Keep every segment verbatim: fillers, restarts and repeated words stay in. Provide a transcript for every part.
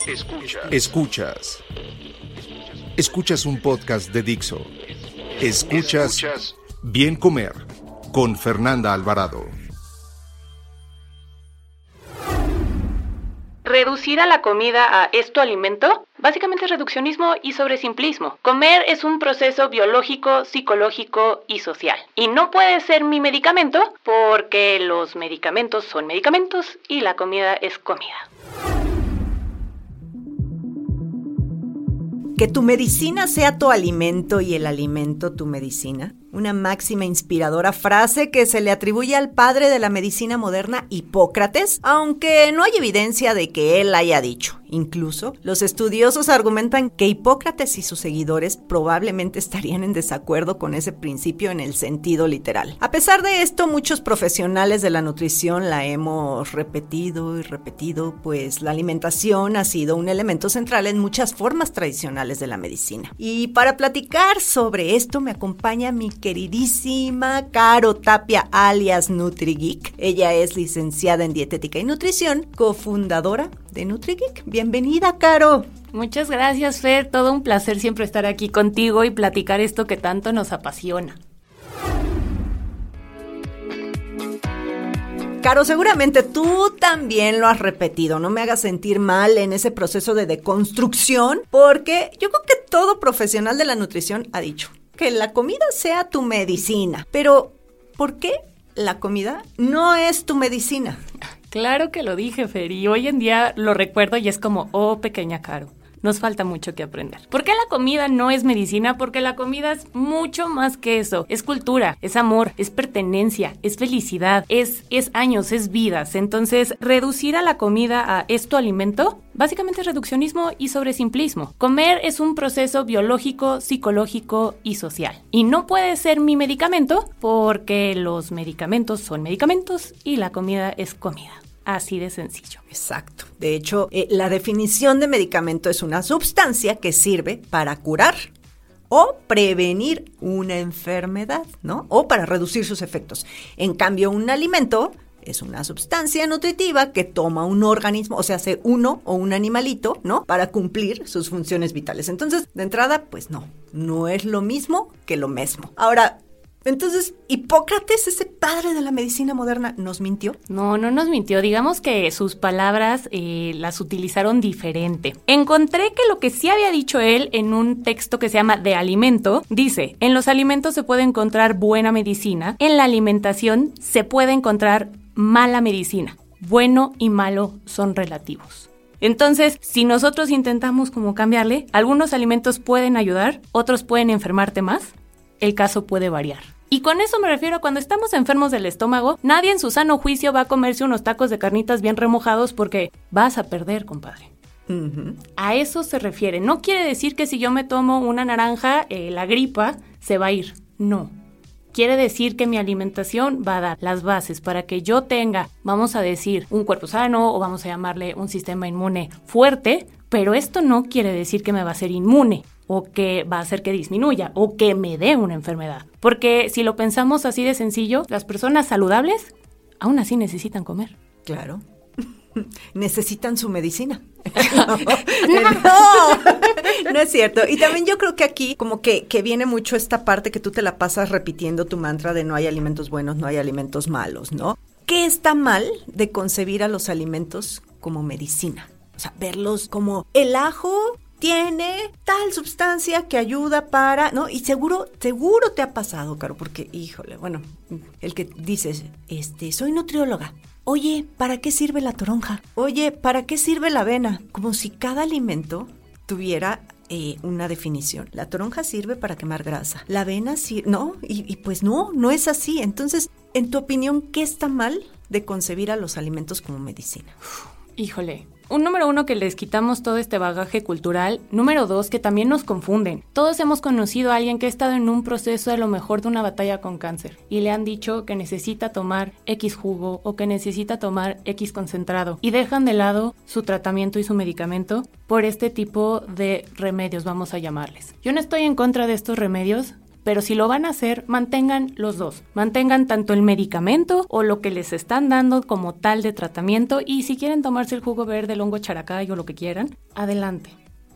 Escuchas. Escuchas. Escuchas un podcast de Dixo. Escuchas, Escuchas Bien Comer con Fernanda Alvarado. ¿Reducir a la comida a ¿es tu alimento? Básicamente es reduccionismo y sobresimplismo. Comer es un proceso biológico, psicológico y social. Y no puede ser mi medicamento porque los medicamentos son medicamentos y la comida es comida. Que tu medicina sea tu alimento y el alimento tu medicina. Una máxima inspiradora frase que se le atribuye al padre de la medicina moderna, Hipócrates, aunque no hay evidencia de que él haya dicho. Incluso, los estudiosos argumentan que Hipócrates y sus seguidores probablemente estarían en desacuerdo con ese principio en el sentido literal. A pesar de esto, muchos profesionales de la nutrición la hemos repetido y repetido, pues la alimentación ha sido un elemento central en muchas formas tradicionales de la medicina. Y para platicar sobre esto me acompaña mi queridísima Caro Tapia, alias NutriGeek. Ella es licenciada en dietética y nutrición, cofundadora de NutriGeek. Bienvenida, Caro. Muchas gracias, Fer. Todo un placer siempre estar aquí contigo y platicar esto que tanto nos apasiona. Caro, seguramente tú también lo has repetido, no me hagas sentir mal en ese proceso de deconstrucción, porque yo creo que todo profesional de la nutrición ha dicho que la comida sea tu medicina. Pero, ¿por qué la comida no es tu medicina? Claro que lo dije, Fer, y hoy en día lo recuerdo y es como, oh, pequeña Caro. Nos falta mucho que aprender. ¿Por qué la comida no es medicina? Porque la comida es mucho más que eso. Es cultura, es amor, es pertenencia, es felicidad, es, es años, es vidas. Entonces, reducir a la comida a ¿es tu alimento? Básicamente es reduccionismo y sobresimplismo. Comer es un proceso biológico, psicológico y social. Y no puede ser mi medicamento porque los medicamentos son medicamentos y la comida es comida. Así de sencillo. Exacto. De hecho, eh, la definición de medicamento es una sustancia que sirve para curar o prevenir una enfermedad, ¿no? O para reducir sus efectos. En cambio, un alimento es una sustancia nutritiva que toma un organismo, o sea, hace uno o un animalito, ¿no? Para cumplir sus funciones vitales. Entonces, de entrada, pues no, no es lo mismo que lo mismo. Ahora, entonces, ¿Hipócrates, ese padre de la medicina moderna, nos mintió? No, no nos mintió. Digamos que sus palabras eh, las utilizaron diferente. Encontré que lo que sí había dicho él en un texto que se llama De Alimento, dice, en los alimentos se puede encontrar buena medicina, en la alimentación se puede encontrar mala medicina. Bueno y malo son relativos. Entonces, si nosotros intentamos como cambiarle, algunos alimentos pueden ayudar, otros pueden enfermarte más. El caso puede variar. Y con eso me refiero a cuando estamos enfermos del estómago, nadie en su sano juicio va a comerse unos tacos de carnitas bien remojados porque vas a perder, compadre. Uh-huh. A eso se refiere. No quiere decir que si yo me tomo una naranja, eh, la gripa se va a ir. No. Quiere decir que mi alimentación va a dar las bases para que yo tenga, vamos a decir, un cuerpo sano o vamos a llamarle un sistema inmune fuerte, pero esto no quiere decir que me va a hacer inmune, o que va a hacer que disminuya, o que me dé una enfermedad. Porque si lo pensamos así de sencillo, las personas saludables aún así necesitan comer. Claro. Necesitan su medicina. No, no, no es cierto. Y también yo creo que aquí como que, que viene mucho esta parte que tú te la pasas repitiendo tu mantra de no hay alimentos buenos, no hay alimentos malos, ¿no? ¿Qué está mal de concebir a los alimentos como medicina? O sea, verlos como el ajo tiene tal sustancia que ayuda para, ¿no? Y seguro, seguro te ha pasado, Caro, porque, híjole, bueno, el que dices, este, soy nutrióloga. Oye, ¿para qué sirve la toronja? Oye, ¿para qué sirve la avena? Como si cada alimento tuviera eh, una definición. La toronja sirve para quemar grasa. La avena sirve, ¿no? Y, y pues no, no es así. Entonces, en tu opinión, ¿qué está mal de concebir a los alimentos como medicina? Híjole. Un número uno, que les quitamos todo este bagaje cultural. Número dos, que también nos confunden. Todos hemos conocido a alguien que ha estado en un proceso a lo mejor de una batalla con cáncer y le han dicho que necesita tomar X jugo o que necesita tomar X concentrado y dejan de lado su tratamiento y su medicamento por este tipo de remedios, vamos a llamarles. Yo no estoy en contra de estos remedios, pero si lo van a hacer, mantengan los dos. Mantengan tanto el medicamento o lo que les están dando como tal de tratamiento, y si quieren tomarse el jugo verde, el hongo characay o lo que quieran, adelante.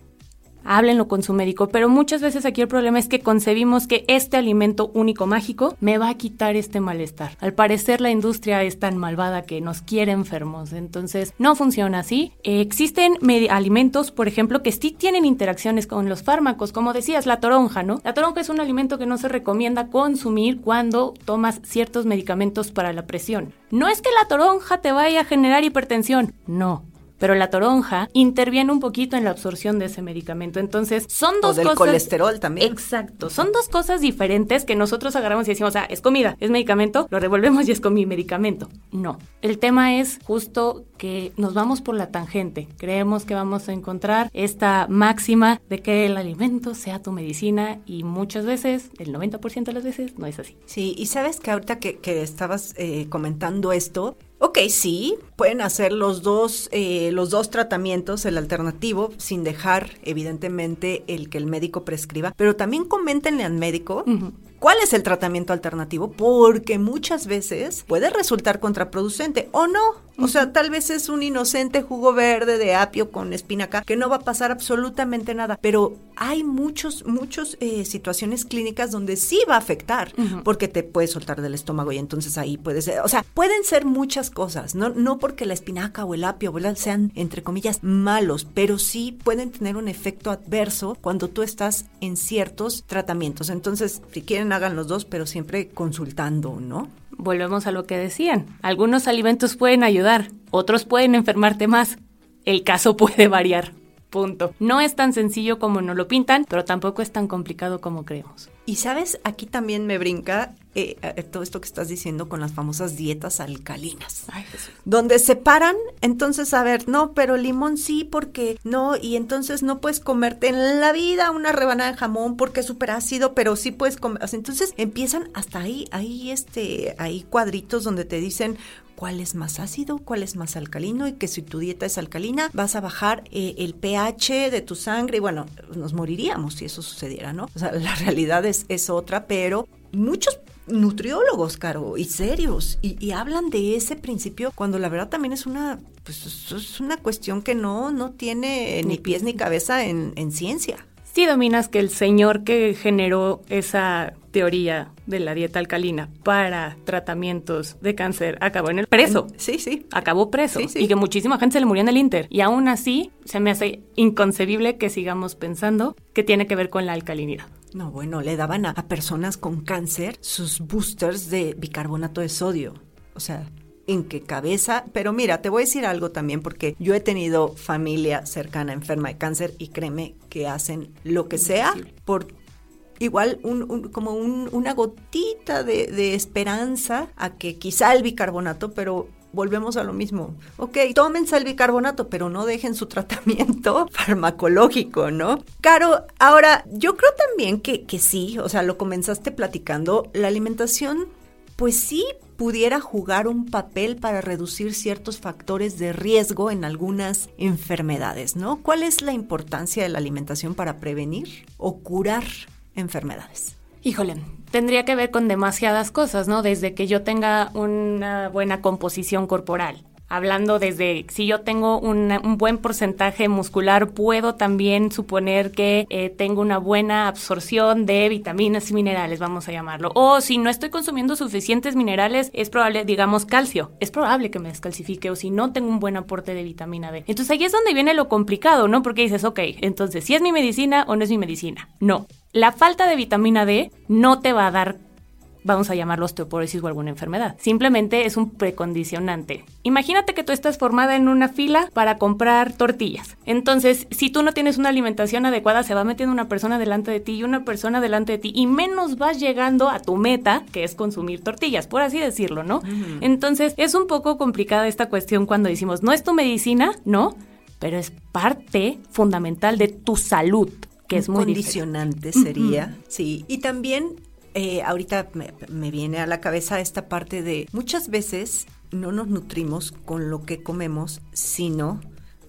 Háblenlo con su médico, pero muchas veces aquí el problema es que concebimos que este alimento único mágico me va a quitar este malestar. Al parecer la industria es tan malvada que nos quiere enfermos, entonces no funciona así. Eh, existen med- alimentos, por ejemplo, que sí tienen interacciones con los fármacos, como decías, la toronja, ¿no? La toronja es un alimento que no se recomienda consumir cuando tomas ciertos medicamentos para la presión. No es que la toronja te vaya a generar hipertensión, no. Pero la toronja interviene un poquito en la absorción de ese medicamento. Entonces, son dos o del cosas... colesterol también. Exacto. Son dos cosas diferentes que nosotros agarramos y decimos, ah, es comida, es medicamento, lo revolvemos y es con mi medicamento. No. El tema es justo que nos vamos por la tangente. Creemos que vamos a encontrar esta máxima de que el alimento sea tu medicina, y muchas veces, el noventa por ciento de las veces, no es así. Sí, y sabes que ahorita que, que estabas eh, comentando esto, ok, sí, pueden hacer los dos, eh, los dos tratamientos, el alternativo, sin dejar, evidentemente, el que el médico prescriba, pero también coméntenle al médico uh-huh. cuál es el tratamiento alternativo, porque muchas veces puede resultar contraproducente, o no. O sea, tal vez es un inocente jugo verde de apio con espinaca que no va a pasar absolutamente nada, pero hay muchos, muchos eh, situaciones clínicas donde sí va a afectar, uh-huh. porque te puede soltar del estómago y entonces ahí puede ser, o sea, pueden ser muchas cosas, no, no porque la espinaca o el apio ¿verdad? Sean, entre comillas, malos, pero sí pueden tener un efecto adverso cuando tú estás en ciertos tratamientos. Entonces, si quieren, hagan los dos, pero siempre consultando, ¿no? Volvemos a lo que decían. Algunos alimentos pueden ayudar, otros pueden enfermarte más. El caso puede variar. Punto. No es tan sencillo como nos lo pintan, pero tampoco es tan complicado como creemos. Y sabes, aquí también me brinca eh, eh, todo esto que estás diciendo con las famosas dietas alcalinas. Ay, Jesús. Donde separan, entonces, a ver, no, pero limón sí, porque no, y entonces no puedes comerte en la vida una rebanada de jamón porque es súper ácido, pero sí puedes comer. O sea, entonces empiezan hasta ahí, ahí, este, ahí cuadritos donde te dicen cuál es más ácido, cuál es más alcalino, y que si tu dieta es alcalina vas a bajar eh, el pH de tu sangre, y bueno, nos moriríamos si eso sucediera, ¿no? O sea, la realidad es, es otra, pero muchos nutriólogos, Caro, y serios, y, y hablan de ese principio cuando la verdad también es una, pues es una cuestión que no, no tiene ni pies ni cabeza en, en ciencia. Sí dominas que el señor que generó esa teoría de la dieta alcalina para tratamientos de cáncer acabó en el preso. Sí, sí. Acabó preso. Sí, sí. Y que muchísima gente se le murió en el Inter. Y aún así, se me hace inconcebible que sigamos pensando que tiene que ver con la alcalinidad. No, bueno, le daban a, a personas con cáncer sus boosters de bicarbonato de sodio. O sea, ¿en qué cabeza? Pero mira, te voy a decir algo también, porque yo he tenido familia cercana enferma de cáncer y créeme que hacen lo que sea por igual un, un, como un, una gotita de, de esperanza a que quizá el bicarbonato, pero volvemos a lo mismo. Ok, tómense el bicarbonato, pero no dejen su tratamiento farmacológico, ¿no? Caro, ahora, yo creo también que, que sí, o sea, lo comenzaste platicando, la alimentación, pues sí pudiera jugar un papel para reducir ciertos factores de riesgo en algunas enfermedades, ¿no? ¿Cuál es la importancia de la alimentación para prevenir o curar enfermedades? Híjole, tendría que ver con demasiadas cosas, ¿no? Desde que yo tenga una buena composición corporal. Hablando desde, si yo tengo una, un buen porcentaje muscular, puedo también suponer que eh, tengo una buena absorción de vitaminas y minerales, vamos a llamarlo. O si no estoy consumiendo suficientes minerales, es probable, digamos, calcio. Es probable que me descalcifique, o si no tengo un buen aporte de vitamina D. Entonces ahí es donde viene lo complicado, ¿no? Porque dices, ok, entonces, ¿si es mi medicina o no es mi medicina? No. La falta de vitamina D no te va a dar, vamos a llamarlo osteoporosis o alguna enfermedad. Simplemente es un precondicionante. Imagínate que tú estás formada en una fila para comprar tortillas. Entonces, si tú no tienes una alimentación adecuada, se va metiendo una persona delante de ti y una persona delante de ti, y menos vas llegando a tu meta, que es consumir tortillas, por así decirlo, ¿no? Uh-huh. Entonces, es un poco complicada esta cuestión cuando decimos, no es tu medicina, no, pero es parte fundamental de tu salud, que es muy condicionante diferente. Sería, uh-huh. Sí. Y también Eh, ahorita me, me viene a la cabeza esta parte de muchas veces no nos nutrimos con lo que comemos, sino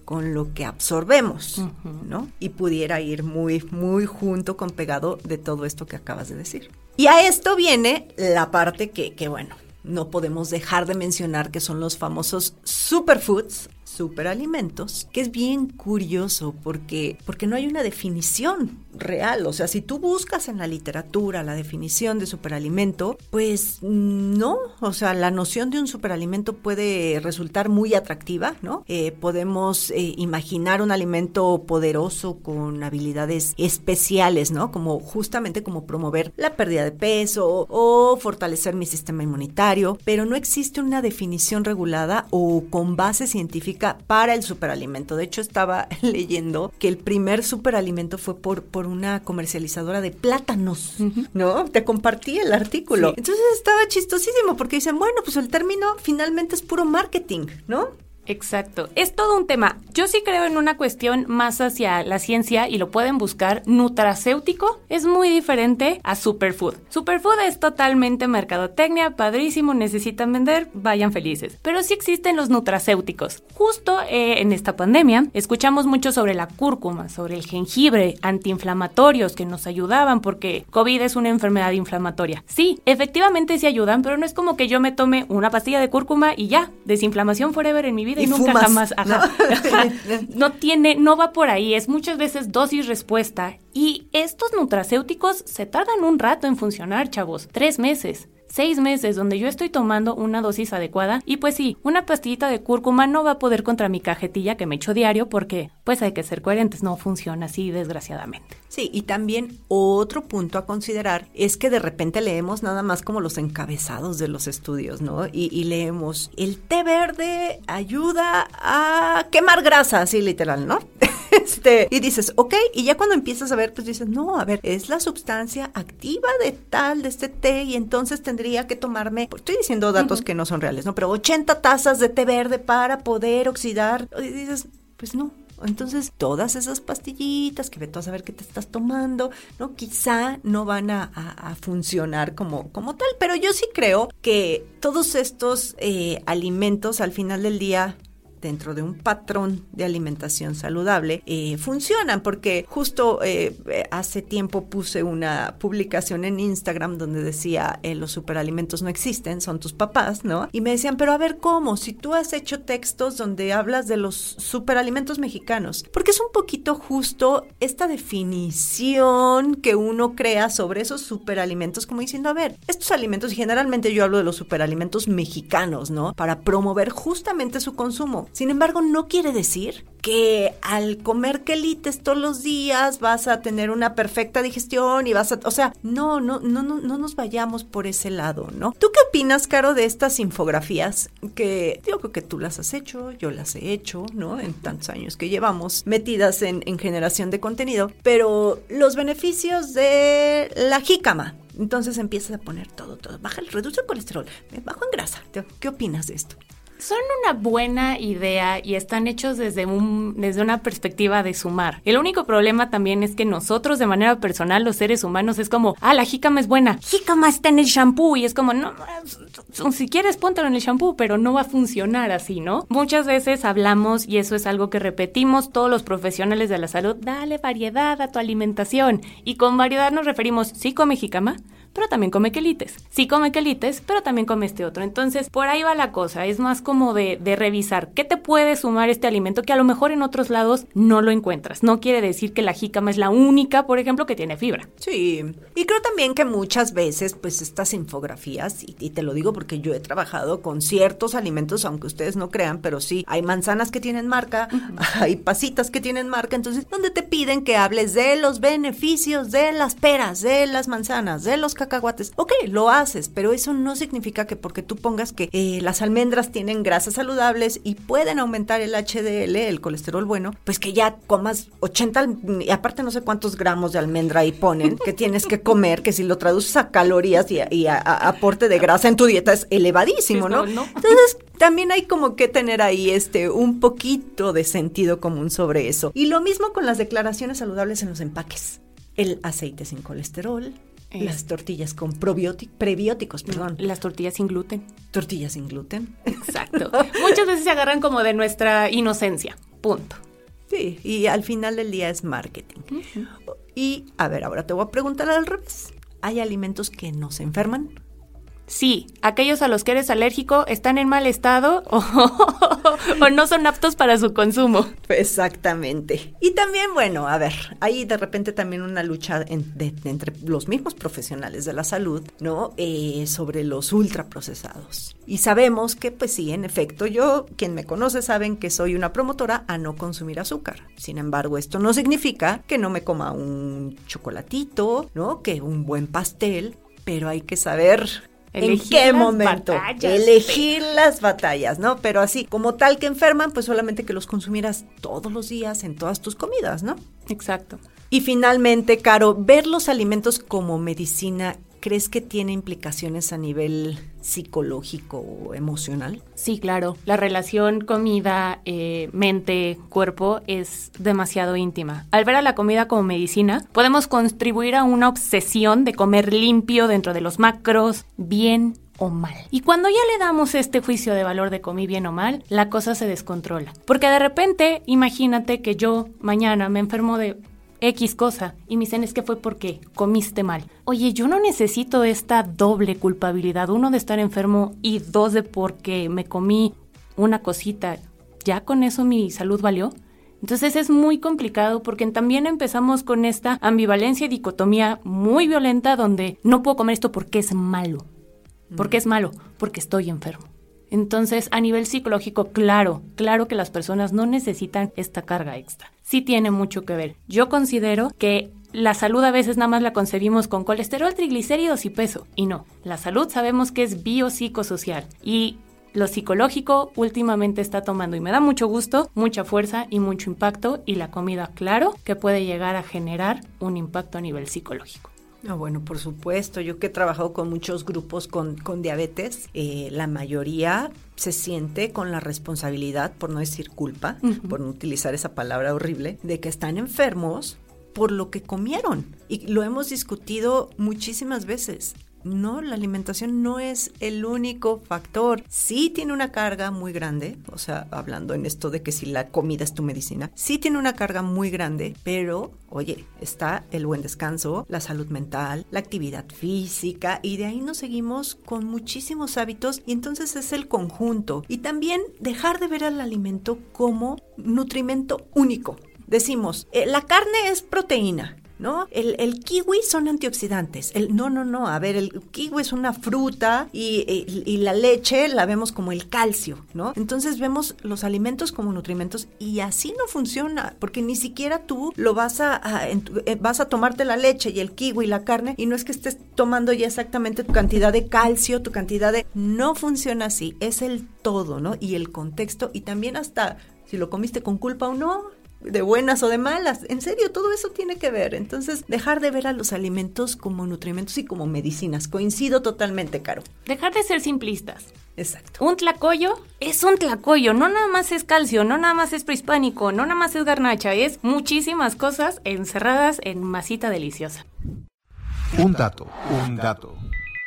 con lo que absorbemos, uh-huh. ¿no? Y pudiera ir muy, muy junto con pegado de todo esto que acabas de decir. Y a esto viene la parte que, que bueno, no podemos dejar de mencionar, que son los famosos superfoods, superalimentos, que es bien curioso porque, porque no hay una definición real. O sea, si tú buscas en la literatura la definición de superalimento, pues no, o sea, la noción de un superalimento puede resultar muy atractiva, ¿no? Eh, podemos eh, imaginar un alimento poderoso con habilidades especiales, ¿no? Como justamente como promover la pérdida de peso o fortalecer mi sistema inmunitario, pero no existe una definición regulada o con base científica para el superalimento. De hecho, estaba leyendo que el primer superalimento fue por, por una comercializadora de plátanos, uh-huh. ¿no? Te compartí el artículo. Sí. Entonces estaba chistosísimo porque dicen, bueno, pues el término finalmente es puro marketing, ¿no? Exacto. Es todo un tema. Yo sí creo en una cuestión más hacia la ciencia y lo pueden buscar. Nutracéutico es muy diferente a superfood. Superfood es totalmente mercadotecnia, padrísimo, necesitan vender, vayan felices. Pero sí existen los nutracéuticos. Justo eh, en esta pandemia escuchamos mucho sobre la cúrcuma, sobre el jengibre, antiinflamatorios que nos ayudaban porque COVID es una enfermedad inflamatoria. Sí, efectivamente sí ayudan, pero no es como que yo me tome una pastilla de cúrcuma y ya, desinflamación forever en mi vida. Y, y nunca fumas, jamás, ajá, ¿no? Ajá, no tiene, no va por ahí, es muchas veces dosis respuesta y estos nutracéuticos se tardan un rato en funcionar, chavos, tres meses. Seis meses donde yo estoy tomando una dosis adecuada y pues sí, una pastillita de cúrcuma no va a poder contra mi cajetilla que me echo diario porque pues hay que ser coherentes, no funciona así desgraciadamente. Sí, y también otro punto a considerar es que de repente leemos nada más como los encabezados de los estudios, ¿no? Y, y leemos, el té verde ayuda a quemar grasa, así literal, ¿no? Este, y dices, ok, y ya cuando empiezas a ver, pues dices, no, a ver, es la sustancia activa de tal, de este té, y entonces tendría que tomarme, pues estoy diciendo datos uh-huh. que no son reales, ¿no? Pero ochenta tazas de té verde para poder oxidar, y dices, pues no. Entonces, todas esas pastillitas que vete a saber qué te estás tomando, ¿no? Quizá no van a, a, a funcionar como, como tal, pero yo sí creo que todos estos eh, alimentos al final del día, dentro de un patrón de alimentación saludable, eh, funcionan, porque justo eh, hace tiempo puse una publicación en Instagram donde decía, eh, los superalimentos no existen, son tus papás, ¿no? Y me decían, pero a ver, ¿cómo? Si tú has hecho textos donde hablas de los superalimentos mexicanos, porque es un poquito justo esta definición que uno crea sobre esos superalimentos, como diciendo, a ver, estos alimentos, y generalmente yo hablo de los superalimentos mexicanos, ¿no? Para promover justamente su consumo. Sin embargo, no quiere decir que al comer quelites todos los días vas a tener una perfecta digestión y vas a... O sea, no, no, no, no, no nos vayamos por ese lado, ¿no? ¿Tú qué opinas, Caro, de estas infografías que yo creo que tú las has hecho, yo las he hecho, ¿no? En tantos años que llevamos metidas en, en generación de contenido, pero los beneficios de la jícama. Entonces empiezas a poner todo, todo. Baja el, reduce el colesterol, bajo en grasa. ¿Qué opinas de esto? Son una buena idea y están hechos desde un desde una perspectiva de sumar. El único problema también es que nosotros de manera personal, los seres humanos, es como, ah, la jícama es buena, jícama está en el shampoo, y es como, no, si quieres póntelo en el shampoo, pero no va a funcionar así, ¿no? Muchas veces hablamos, y eso es algo que repetimos todos los profesionales de la salud, dale variedad a tu alimentación, y con variedad nos referimos, sí come jícama, pero también come quelites. Sí come quelites, pero también come este otro. Entonces, por ahí va la cosa. Es más como de, de revisar qué te puede sumar este alimento que a lo mejor en otros lados no lo encuentras. No quiere decir que la jícama es la única, por ejemplo, que tiene fibra. Sí. Y creo también que muchas veces, pues, estas infografías, y, y te lo digo porque yo he trabajado con ciertos alimentos, aunque ustedes no crean, pero sí, hay manzanas que tienen marca, uh-huh. hay pasitas que tienen marca, entonces, donde te piden que hables de los beneficios de las peras, de las manzanas, de los cacahuates. Ok, lo haces, pero eso no significa que porque tú pongas que eh, las almendras tienen grasas saludables y pueden aumentar el H D L, el colesterol bueno, pues que ya comas ochenta, y aparte no sé cuántos gramos de almendra ahí ponen, que tienes que comer, que si lo traduces a calorías y a, y a, a aporte de grasa en tu dieta es elevadísimo, ¿no? ¿no? Entonces, también hay como que tener ahí este un poquito de sentido común sobre eso. Y lo mismo con las declaraciones saludables en los empaques. El aceite sin colesterol, Es. las tortillas con probióticos, prebióticos, perdón. Las tortillas sin gluten. Tortillas sin gluten. Exacto. Muchas veces se agarran como de nuestra inocencia. punto. Sí, y al final del día es marketing. Uh-huh. Y, a ver, ahora te voy a preguntar al revés. ¿Hay alimentos que nos enferman? Sí, aquellos a los que eres alérgico están en mal estado o, o no son aptos para su consumo. Exactamente. Y también, bueno, a ver, hay de repente también una lucha en, de, de, entre los mismos profesionales de la salud, ¿no? Eh, sobre los ultraprocesados. Y sabemos que, pues sí, en efecto, yo, quien me conoce saben que soy una promotora a no consumir azúcar. Sin embargo, esto no significa que no me coma un chocolatito, ¿no? Que un buen pastel, pero hay que saber... Elegir ¿en qué las momento? batallas, Elegir pero... las batallas, ¿no? Pero así, como tal que enferman, pues solamente que los consumieras todos los días en todas tus comidas, ¿no? Exacto. Y finalmente, Caro, ver los alimentos como medicina, ¿crees que tiene implicaciones a nivel psicológico o emocional? Sí, claro. La relación comida, eh, mente, cuerpo es demasiado íntima. Al ver a la comida como medicina, podemos contribuir a una obsesión de comer limpio dentro de los macros, bien o mal. Y cuando ya le damos este juicio de valor de comí bien o mal, la cosa se descontrola. Porque de repente, imagínate que yo mañana me enfermo de X cosa, y me dicen es que fue porque comiste mal. Oye, yo no necesito esta doble culpabilidad, uno de estar enfermo y dos de porque me comí una cosita. ¿Ya con eso mi salud valió? Entonces es muy complicado porque también empezamos con esta ambivalencia y dicotomía muy violenta donde no puedo comer esto porque es malo. ¿Por qué es malo? Porque estoy enfermo. Entonces, a nivel psicológico, claro, claro que las personas no necesitan esta carga extra. Sí tiene mucho que ver. Yo considero que la salud a veces nada más la concebimos con colesterol, triglicéridos y peso. Y no, la salud sabemos que es biopsicosocial. Y lo psicológico últimamente está tomando, y me da mucho gusto, mucha fuerza y mucho impacto. Y la comida, claro, que puede llegar a generar un impacto a nivel psicológico. Ah, bueno, por supuesto. Yo que he trabajado con muchos grupos con, con diabetes, eh, la mayoría se siente con la responsabilidad, por no decir culpa, uh-huh. por no utilizar esa palabra horrible, de que están enfermos por lo que comieron. Y lo hemos discutido muchísimas veces. No, la alimentación no es el único factor. Sí tiene una carga muy grande, o sea, hablando en esto de que si la comida es tu medicina, sí tiene una carga muy grande, pero, oye, está el buen descanso, la salud mental, la actividad física, y de ahí nos seguimos con muchísimos hábitos, y entonces es el conjunto. Y también dejar de ver al alimento como nutrimento único. Decimos, eh, la carne es proteína, ¿no? El, el kiwi son antioxidantes. El, no, no, no. A ver, el kiwi es una fruta y, y, y la leche la vemos como el calcio, ¿no? Entonces vemos los alimentos como nutrimentos y así no funciona, porque ni siquiera tú lo vas a, a en tu, eh, vas a tomarte la leche y el kiwi y la carne y no es que estés tomando ya exactamente tu cantidad de calcio, tu cantidad de... No funciona así. Es el todo, ¿no? Y el contexto y también hasta si lo comiste con culpa o no, de buenas o de malas, en serio, todo eso tiene que ver. Entonces, dejar de ver a los alimentos como nutrimentos y como medicinas. Coincido totalmente, Caro. Dejar de ser simplistas. Exacto. Un tlacoyo es un tlacoyo, no nada más es calcio, no nada más es prehispánico, no nada más es garnacha, es muchísimas cosas encerradas en masita deliciosa. Un dato, un dato.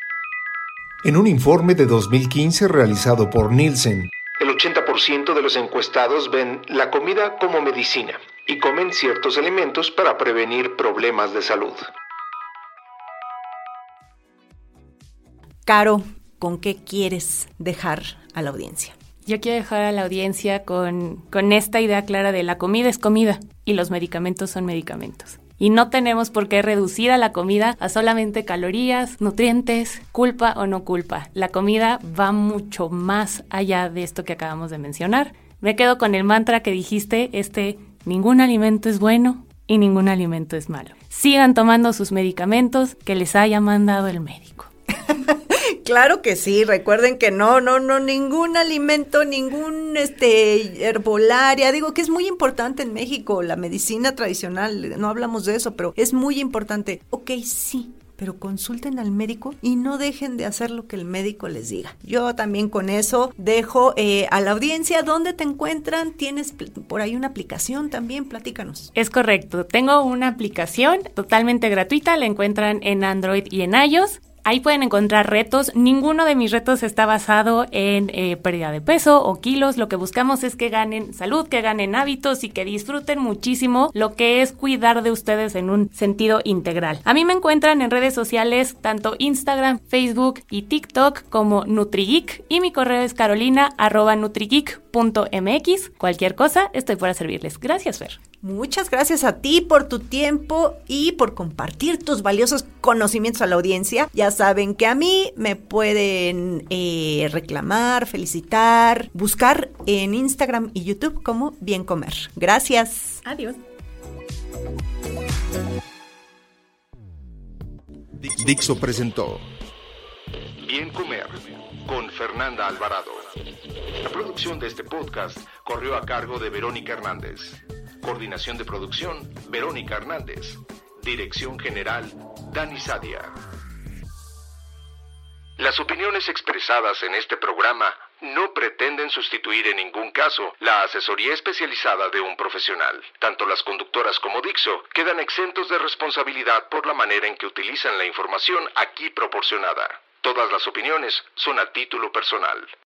En un informe de dos mil quince realizado por Nielsen, el ochenta por ciento de los encuestados ven la comida como medicina y comen ciertos alimentos para prevenir problemas de salud. Caro, ¿con qué quieres dejar a la audiencia? Yo quiero dejar a la audiencia con, con esta idea clara de la comida es comida y los medicamentos son medicamentos. Y no tenemos por qué reducir a la comida a solamente calorías, nutrientes, culpa o no culpa. La comida va mucho más allá de esto que acabamos de mencionar. Me quedo con el mantra que dijiste, este, ningún alimento es bueno y ningún alimento es malo. Sigan tomando sus medicamentos que les haya mandado el médico. Claro que sí, recuerden que no, no, no, ningún alimento, ningún este herbolaria, digo que es muy importante en México, la medicina tradicional, no hablamos de eso, pero es muy importante. Ok, sí, pero consulten al médico y no dejen de hacer lo que el médico les diga. Yo también con eso dejo eh, a la audiencia, ¿dónde te encuentran? ¿Tienes por ahí una aplicación también? Platícanos. Es correcto, tengo una aplicación totalmente gratuita, la encuentran en Android y en iOS. Ahí pueden encontrar retos. Ninguno de mis retos está basado en eh, pérdida de peso o kilos. Lo que buscamos es que ganen salud, que ganen hábitos y que disfruten muchísimo lo que es cuidar de ustedes en un sentido integral. A mí me encuentran en redes sociales, tanto Instagram, Facebook y TikTok como NutriGeek, y mi correo es carolina arroba nutrigeek punto mx. Cualquier cosa, estoy para servirles. Gracias, Fer. Muchas gracias a ti por tu tiempo y por compartir tus valiosos conocimientos a la audiencia. Ya saben que a mí me pueden eh, reclamar, felicitar, buscar en Instagram y YouTube como Bien Comer. Gracias. Adiós. Dixo presentó Bien Comer con Fernanda Alvarado. La producción de este podcast corrió a cargo de Verónica Hernández. Coordinación de producción, Verónica Hernández. Dirección general, Dani Sadia. Las opiniones expresadas en este programa no pretenden sustituir en ningún caso la asesoría especializada de un profesional. Tanto las conductoras como Dixo quedan exentos de responsabilidad por la manera en que utilizan la información aquí proporcionada. Todas las opiniones son a título personal.